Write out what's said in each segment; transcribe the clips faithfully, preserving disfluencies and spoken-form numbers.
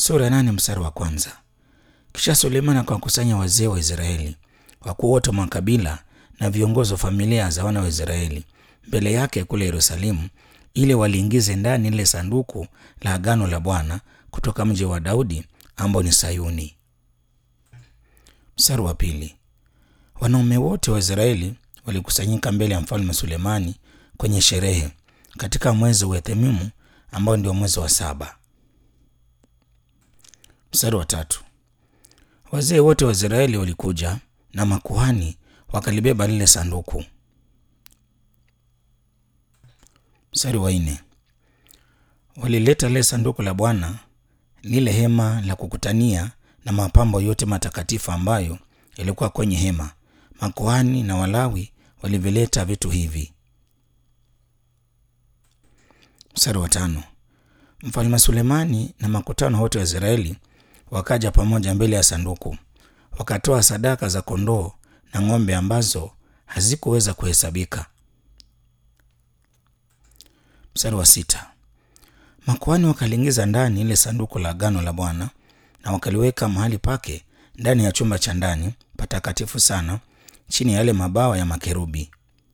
Sura ya nane mstari wa kwanza. Kisha Sulemani akawakusanya wazee wa Israeli, wakuu wote wa makabila na viongozi wa familia za wana wa Israeli mbele yake kule Yerusalemu, ili waliingize ndani ile sanduku la agano la Bwana kutoka mji wa Daudi ambao ni Sayuni. Mstari wa pili. Wanaume wote wa Israeli walikusanyika mbele ya mfalme Sulemani kwenye sherehe katika mwezi wa Ethemimu ambao ndio mwezi wa saba. Mstari wa tatu. Wazee wote wa Israeli walikuja na makuhani wakalibeba lile sanduku. Mstari wa nne. Walileta lile sanduku la Bwana, lile hema la kukutania na mapambo yote matakatifu ambayo yalikuwa kwenye hema. Makuhani na Walawi walivileta vitu hivi. Mstari wa tano. Mfalme Sulemani na makutano wote wa Israeli wakaja pamoja mbele ya sanduku, wakatoa sadaka za kondoo na ng'ombe ambazo hazikuweza kuhesabika. Mstari wa sita. Makuhani wakaliingiza ndani ile sanduku la agano la Bwana na wakaliweka mahali pake ndani ya chumba cha ndani patakatifu sana, chini ya yale mabawa ya makerubi.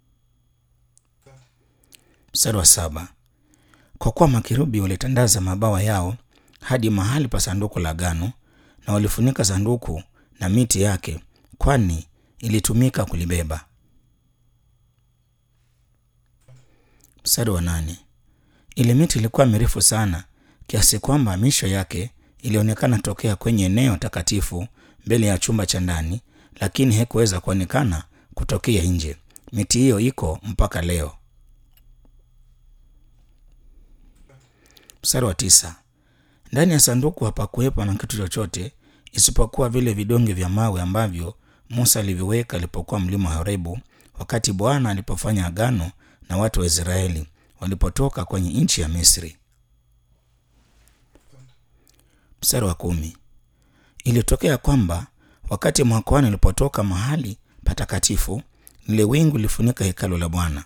Mstari wa saba. Kwa kuwa makerubi walitandaza mabawa yao hadi mahali pa sanduku la agano, na walifunika sanduku na miti yake, kwani ilitumika kulibeba. Mstari wa nane. Ile miti ilikuwa mirefu sana kiasi kwamba misho yake ilionekana tokea kwenye eneo takatifu mbele ya chumba cha ndani, lakini haikuweza kuonekana kutokea nje. Miti hiyo iko mpaka leo. Mstari wa tisa. Ndani ya sanduku hapakuwepo na kitu chochote isipokuwa vile vidonge vya mawe ambavyo Musa aliviweka alipokuwa mlima Horebu, wakati Bwana alipofanya agano na watu wa Israeli walipotoka kwenye nchi ya Misri. Mstari wa kumi. Ilitokea kwamba wakati makuhani walipotoka mahali patakatifu, lile wingu lilifunika hekalu la Bwana.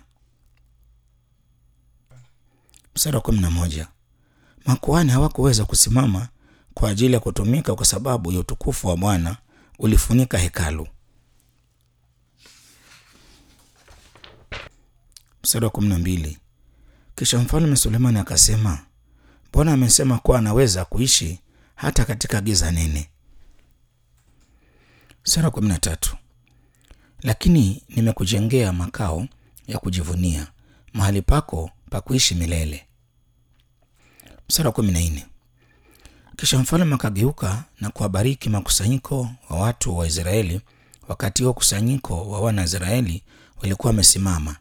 Mstari wa kumi na moja. Makuhani hawakuweza kusimama kwa ajili ya kutumika kwa sababu ya utukufu wa Bwana ulifunika hekalu. Mstari wa kumi na mbili. Kisha mfalme Sulemani akasema, Bwana amesema kuwa anaweza kuishi hata katika giza nene. Mstari wa kumi na tatu. Lakini nimekujengea makao ya kujivunia, mahali pako pa kuishi milele. Mstari wa kumi na nne. Kisha mfalme akageuka na kuwabariki makusanyiko wa watu wa Israeli, wakati huo kusanyiko wa wana Israeli walikuwa wamesimama.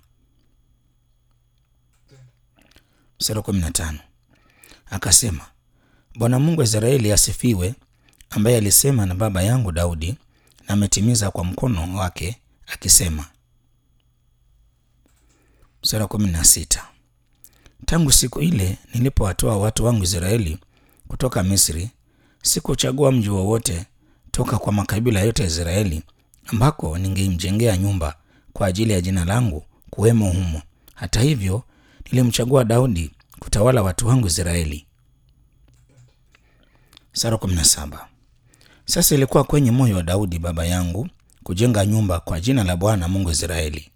Mstari wa kumi na tano. Akasema, Bwana Mungu wa Israeli asifiwe, ambaye alisema na baba yangu Daudi na ametimiza kwa mkono wake akisema. Mstari wa kumi na sita. Tangu siku ile nilipowatoa watu wangu Israeli kutoka Misri, sikuchagua mji wowote toka kwa makabila yote ya Israeli ambako ningeimjengea nyumba kwa ajili ya jina langu kuwemo humo. Hata hivyo, nilimchagua Daudi kutawala watu wangu Israeli. Mstari wa kumi na saba. Sasa ilikuwa kwenye moyo wa Daudi baba yangu kujenga nyumba kwa jina la Bwana Mungu wa Israeli.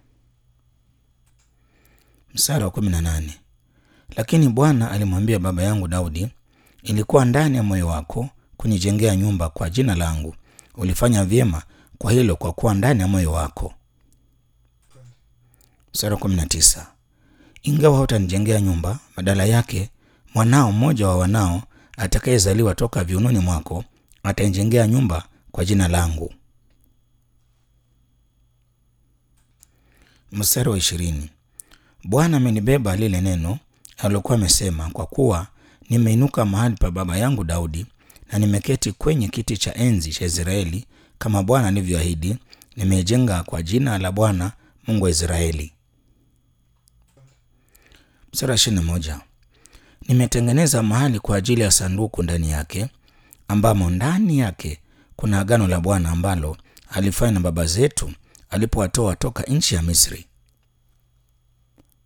Mstari wa kumi na nane. Lakini Bwana alimwambia baba yangu Daudi, ilikuwa ndani ya moyo wako kunijengea nyumba kwa jina langu. Ulifanya vyema kwa hilo, kwa kuwa ndani ya moyo wako. Mstari wa kumi na tisa. Ingawa hutanijengea nyumba, badala yake mwanao mmoja wa wanao atakayezaliwa toka viunoni mwako atanijengea nyumba kwa jina langu. Mstari wa ishirini. Bwana amenibeba lile neno alilokuwa amesema, kwa kuwa nimeinuka mahali pa baba yangu Daudi na nimeketi kwenye kiti cha enzi cha Israeli kama Bwana alivyoahidi. Nimejenga kwa jina la Bwana Mungu wa Israeli. Mstari wa ishirini na moja. Nimetengeneza mahali kwa ajili ya sanduku ndani yake, ambamo ndani yake kuna agano la Bwana ambalo alifanya na baba zetu alipowatoa toka nchi ya Misri.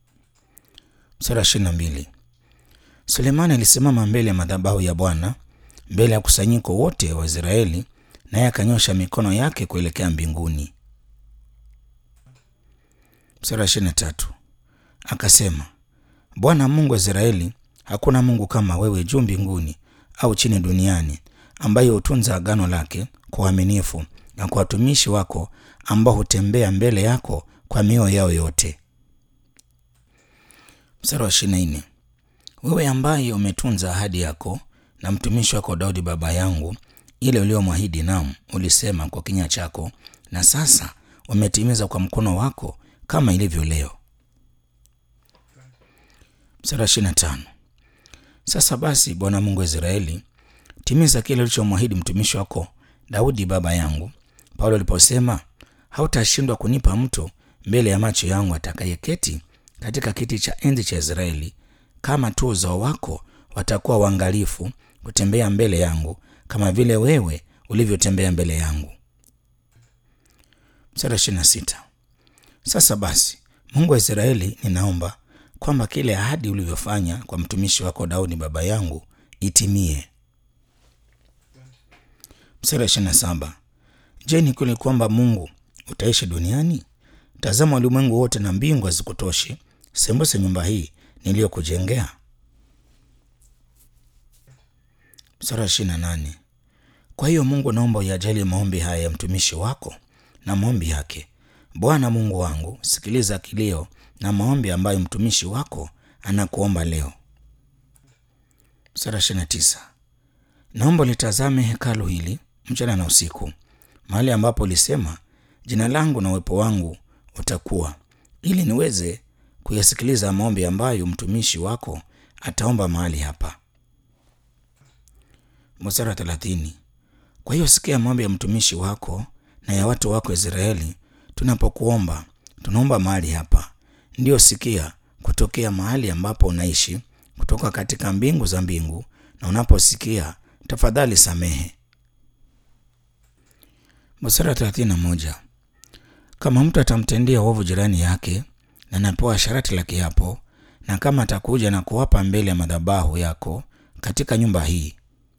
Mstari wa ishirini na mbili. Sulemani alisimama mbele ya madhabahu ya Bwana mbele ya kusanyiko wote wa Israeli, naye akanyosha mikono yake kuelekea mbinguni. Mstari wa ishirini na tatu. Akasema, Bwana Mungu wa Israeli, hakuna Mungu kama wewe juu mbinguni au chini duniani, ambaye hutunza agano lake kwa uaminifu na kwa watumishi wako ambao hutembea mbele yako kwa mioyo yao yote. Mstari wa ishirini na nne. Wewe ambaye umetunza ahadi yako na mtumishi wako Daudi baba yangu, ile uliyomwahidi, naam, ulisema kwa kinywa chako, na sasa umetimiza kwa mkono wako kama ilivyo leo. Mstari wa ishirini na tano. Sasa basi, Bwana Mungu wa Israeli, timiza kile ulichomwahidi mtumishi wako Daudi baba yangu Paulo aliposema, hautashindwa kunipa mtu mbele ya macho yangu atakayeketi katika kiti cha enzi cha Israeli, kama tu uzao wako watakuwa waangalifu kutembea mbele yangu kama vile wewe ulivyotembea mbele yangu. Mstari ishirini na sita. Sasa basi, Mungu wa Israeli, ninaomba kwamba kile ahadi ulivyofanya kwa mtumishi wako Daudi baba yangu itimie. Mstari ishirini na saba. Je, ni kweli kwamba Mungu utaishi duniani? Tazama, ulimwengu wote na mbingu hazikutoshi sembuse nyumba hii niliyokujengea. Mstari ishirini na nane. Kwa hiyo Mungu, naomba uyajalie maombi haya ya mtumishi wako na maombi yake. Bwana Mungu wangu, sikiliza kilio na maombi ambayo mtumishi wako anakuomba leo. Mstari ishirini na tisa. Naomba litazame hekalu hili mchana na usiku, mahali ambapo ulisema jina langu na uwepo wangu utakuwa, ili niweze kuyasikiliza maombi ambayo mtumishi wako ataomba mahali hapa. Mstari wa thelathini. Kwa hiyo sikia maombi ya mtumishi wako na ya watu wako Israeli tunapokuomba, tunaomba mahali hapa. Ndiyo, sikia kutokea mahali ambapo unaishi, kutoka katika mbingu za mbingu, na unaposikia tafadhali samehe. Mstari wa thelathini na moja. Kama mtu atamtendea uovu jirani yake na anapewa sharti la kiapo, na kama atakuja na kuwapa mbele ya madhabahu yako katika nyumba hii.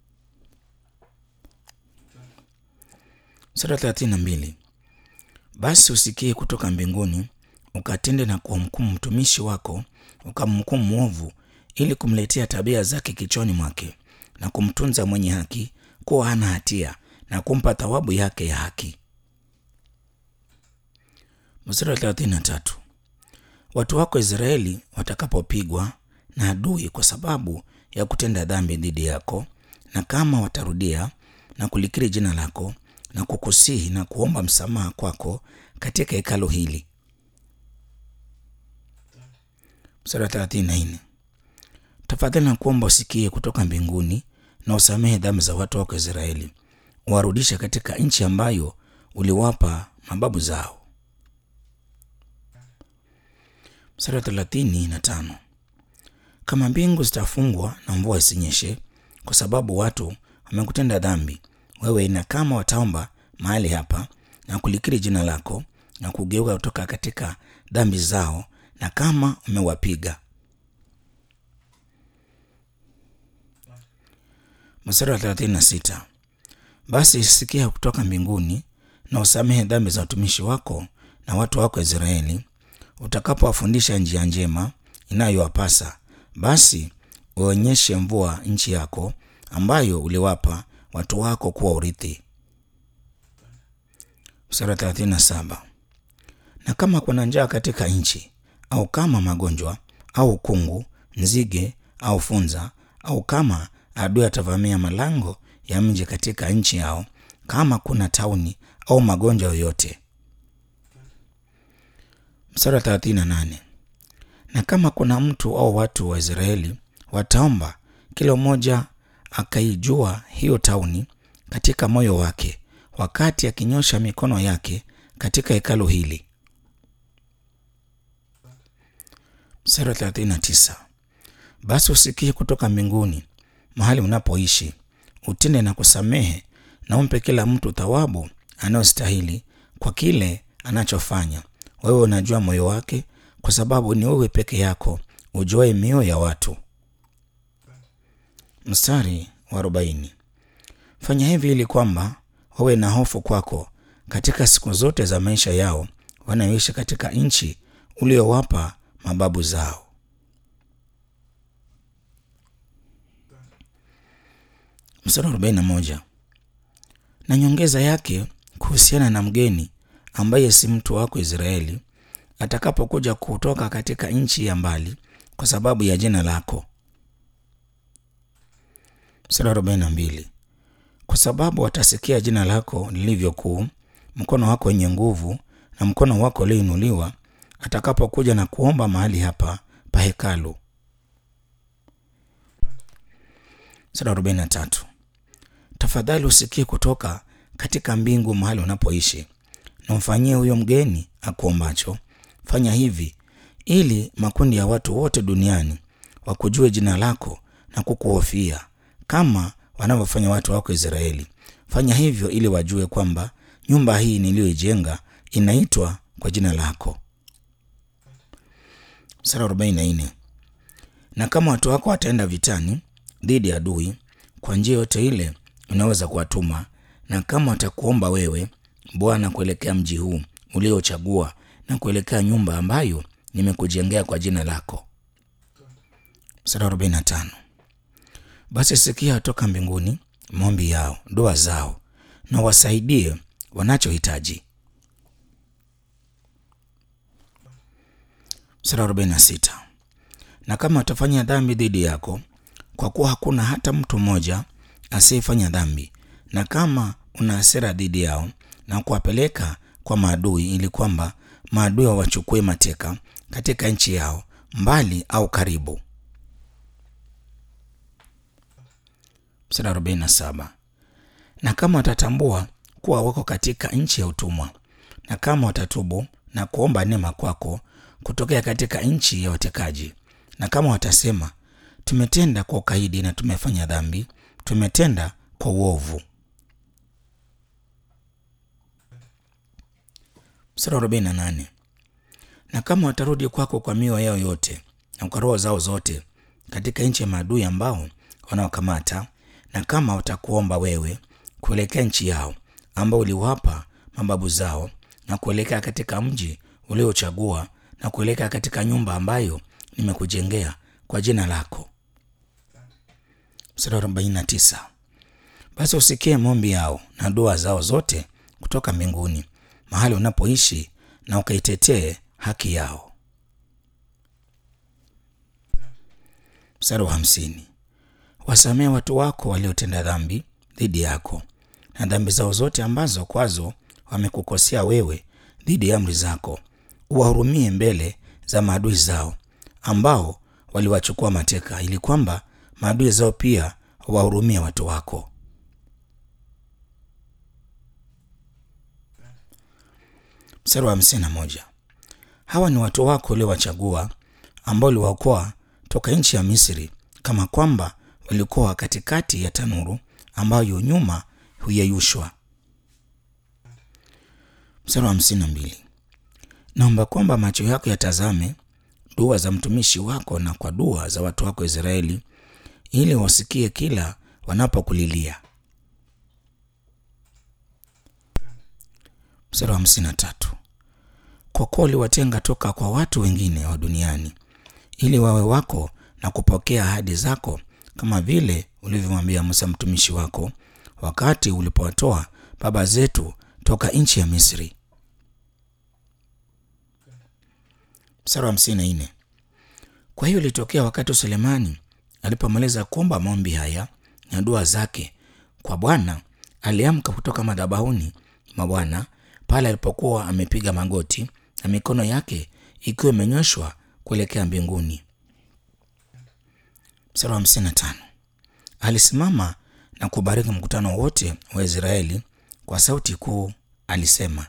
Mstari wa thelathini na mbili. Basi usikie kutoka mbinguni, ukatende na kumhukumu mtumishi wako, ukamhukumu mwovu, ili kumletea tabia zake kichwani mwake, na kumtunza mwenye haki kuwa hana hatia, na kumpa thawabu yake ya haki. Mstari wa thelathini na tatu. Watu wako Israeli watakapopigwa na adui kwa sababu ya kutenda dhambi dhidi yako, na kama watarudia na kulikiri jina lako na kukusihi na kuomba msamaha kwako katika hekalu hili. Mstari wa thelathini na nne. Tafadhali na kuomba usikie kutoka mbinguni na usamehe dhambi za watu wako Israeli, uwarudishe katika nchi ambayo uliwapa mababu zao. Mstari wa thelathini na tano. Kama mbingu zitafungwa na mvua isinyeshe kwa sababu watu wamekutenda dhambi, wewe na kama wataomba mahali hapa na kulikiri jina lako na kugeuka kutoka katika dhambi zao, na kama umewapiga. Mstari wa thelathini na sita. Basi sikia kutoka mbinguni na usamehe dhambi za watumishi wako na watu wako Israeli, utakapowafundisha njia njema inayowapasa, basi uonyeshe mvua nchi yako ambayo uliwapa watu wako kuwa urithi. Mstari wa thelathini na saba. Na kama kuna njaa katika nchi, au kama magonjwa au ukungu, nzige au funza, au kama adui atavamia malango ya mji katika nchi yao, kama kuna tauni au magonjwa yoyote. Mstari wa thelathini na nane. Na kama kuna mtu au watu wa Israeli wataomba, kila mmoja akaijua hiyo tauni katika moyo wake, wakati akinyosha mikono yake katika hekalu hili. Mstari wa thelathini na tisa. Basi usikie kutoka mbinguni mahali unapoishi, utende na kusamehe, na umpe kila mtu thawabu anayostahili kwa kile anachofanya. Wewe unajua moyo wake, kwa sababu ni wewe peke yako ujuaye mioyo ya watu. Mstari wa arobaini. Fanya hivi ili kwamba wawe na hofu kwako katika siku zote za maisha yao wanayoishi katika nchi uliowapa mababu zao. Mstari arobaini na moja. Na nyongeza yake kuhusiana na mgeni ambaye si mtu wako Israeli atakapokuja kutoka katika nchi ya mbali kwa sababu ya jina lako. Mstari arobaini na mbili. Kwa sababu watasikia jina lako lilivyokuu, mkono wako wenye nguvu na mkono wako ulioinuliwa, atakapokuja na kuomba mahali hapa pa hekalu. Mstari arobaini na tatu. Tafadhali usikie kutoka katika mbingu mahali unapoishi, na umfanyie huyo mgeni akuombacho. Fanya hivi ili makundi ya watu wote duniani wakujue jina lako na kukuhofia kama wanavyofanya watu wako Israeli. Fanya hivyo ili wajue kwamba nyumba hii niliyoijenga inaitwa kwa jina lako. Mstari arobaini na nne. Na kama watu wako wataenda vitani dhidi ya adui kwa njia yote ile unaweza kuwatuma, na kama watakuomba wewe Bwana kuelekea mji huu uliochagua na kuelekea nyumba ambayo nimekujengea kwa jina lako. Mstari arobaini na tano. Basi sikia toka mbinguni maombi yao, dua zao, na wasaidie wanachohitaji. Mstari arobaini na sita. Na kama watafanya dhambi dhidi yako, kwa kuwa hakuna hata mtu mmoja asiyefanya dhambi, na kama una hasira dhidi yao na kuwapeleka kwa maadui ili kwamba maadui wawachukue mateka katika nchi yao mbali au karibu. Mstari arobaini na saba. Na kama watatambua kuwa wako katika nchi ya utumwa, na kama watatubu na kuomba neema kwako kutokea katika nchi ya watekaji, na kama watasema tumetenda kwa ukaidi na tumefanya dhambi, tumetenda kwa uovu. Mstari arobaini na nane. Na kama watarudi kwako kwa mioyo yao yote na kwa roho zao zote katika nchi ya maadui ambao wanaokamata, na kama watakuomba wewe kuelekea nchi yao ambao uliwapa mababu zao, na kuelekea katika mji uliochagua, na kuelekea katika nyumba ambayo nimekujengea kwa jina lako. Mstari arobaini na tisa. Basi usikie maombi yao na dua zao zote kutoka mbinguni mahali unapoishi, na ukaitetee haki yao. Mstari wa hamsini. Wasamee watu wako waliotenda dhambi dhidi yako, na dhambi zao zote ambazo kwazo wamekukosea wewe dhidi ya amri zako. Uwahurumie mbele za maadui zao ambao waliwachukua mateka, ili kwamba maadui zao pia wahurumie watu wako. Mstari wa hamsini na moja. Hawa ni watu wako uliowachagua, ambao uliwaokoa toka nchi ya Misri, kama kwamba walikuwa katikati ya tanuru ambayo nyuma huyeyushwa. Mstari wa hamsini na mbili. Naomba kwamba macho yako yatazame dua za mtumishi wako na kwa dua za watu wako Israeli, ili wasikie kila wanapokulilia. Mstari wa hamsini na tatu. Kwa kuwa uliwatenga toka kwa watu wengine wa duniani ili wawe wako na kupokea ahadi zako, kama vile ulivyomwambia Musa mtumishi wako wakati ulipowatoa baba zetu toka nchi ya Misri. Mstari wa hamsini na nne. Kwa hiyo ilitokea wakati Sulemani alipomaliza kuomba maombi haya na dua zake kwa Bwana, aliamka kutoka madhabahuni mwa Bwana pale alipokuwa amepiga magoti na mikono yake ikiwa imenyoshwa kuelekea mbinguni. Mstari wa hamsini na tano. Alisimama na kubariki mkutano wote wa Israeli kwa sauti kuu, alisema.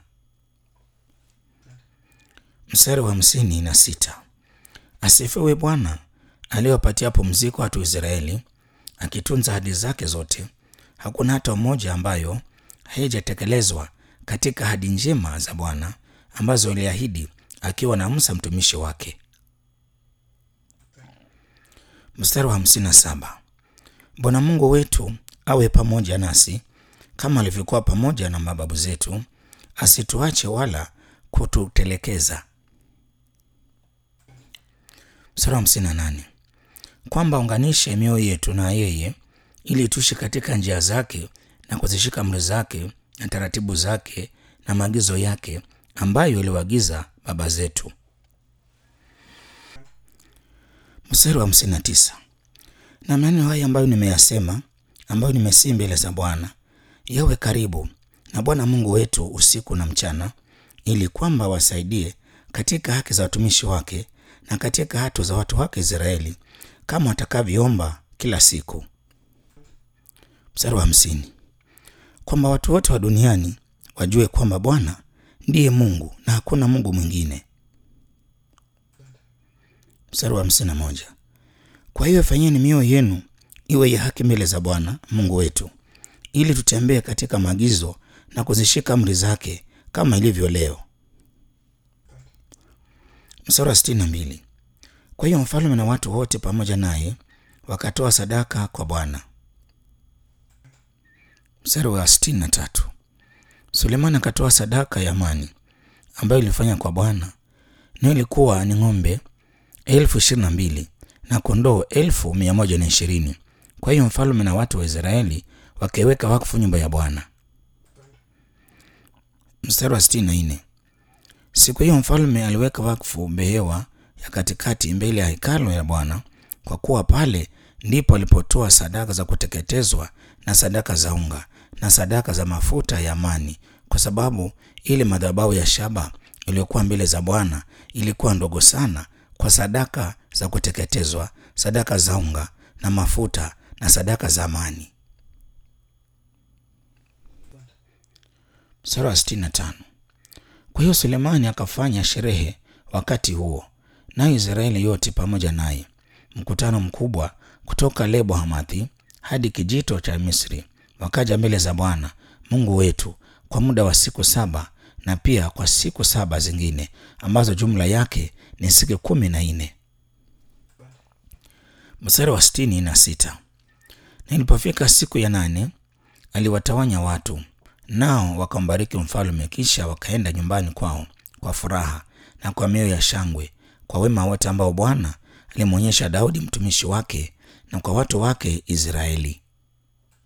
Mstari wa hamsini na sita. Asifiwe Bwana aliyewapatia pumziko watu wa Israeli, akitunza ahadi zake zote. Hakuna hata moja ambayo haijatekelezwa katika ahadi njema za Bwana ambazo aliahidi akiwa na Musa mtumishi wake. Mstari wa hamsini na saba. Bwana Mungu wetu awe pamoja nasi kama alivyokuwa pamoja na mababu zetu, asituache wala kututelekeza. Mstari wa hamsini na nane. Kwamba unganishe mioyo yetu na yeye, ili tuishi katika njia zake na kuzishika amri zake na taratibu zake na maagizo yake ambayo aliwaagiza baba zetu. Mstari wa hamsini na tisa. Na maneno haya ambayo nimeyasema, ambayo nimesihi mbele za Bwana, yawe karibu na Bwana Mungu wetu usiku na mchana, ili kwamba wasaidie katika haki za watumishi wake na katika haki za watu wake Israeli, kama watakavyoomba kila siku. Mstari wa hamsini. Kwamba watu wote wa duniani wajue kwamba Bwana ndiye Mungu na hakuna Mungu mwingine. Mstari wa hamsini na moja. Kwa hiyo fanyeni mioyo yenu iwe ya haki mbele za Bwana Mungu wetu, ili tutembee katika maagizo na kuzishika amri zake kama ilivyo leo. Mstari wa sitini na mbili. Kwa hiyo mfalme na watu wote pamoja naye wakatoa sadaka kwa Bwana. Mstari wa sitini na tatu. Sulemani akatoa sadaka ya amani ambayo ilifanya kwa Bwana, na ilikuwa ni ng'ombe elfu ishirini na mbili na kondoo elfu mia moja na ishirini. Kwa hiyo mfalme na watu wa Israeli wakaweka wakfu nyumba ya Bwana. Mstari wa sitini na nne. Siku hiyo mfalme aliweka wakfu behewa ya katikati mbele ya hekalu ya Bwana, kwa kuwa pale ndipo alipotoa sadaka za kuteketezwa na sadaka za unga na sadaka za mafuta ya amani, kwa sababu ile madhabahu ya shaba iliyokuwa mbele za Bwana ilikuwa ndogo sana kwa sadaka za kuteketezwa, sadaka za unga na mafuta na sadaka za amani. Mstari wa sitini na tano. Kwa hiyo Sulemani akafanya sherehe wakati huo, nayo Israeli yote pamoja naye, mkutano mkubwa kutoka Lebo Hamathi hadi kijito cha Misri, wakaja mbele za Bwana Mungu wetu kwa muda wa siku saba, na pia kwa siku saba zingine ambazo jumla yake ni siku kumi na nne. Mstari wa sitini na sita. Na ilipofika siku ya nane aliwatawanya watu, nao wakambariki mfalme, kisha wakaenda nyumbani kwao kwa furaha na kwa mioyo ya shangwe, kwa wema wote ambao Bwana alimwonyesha Daudi mtumishi wake na kwa watu wake Israeli.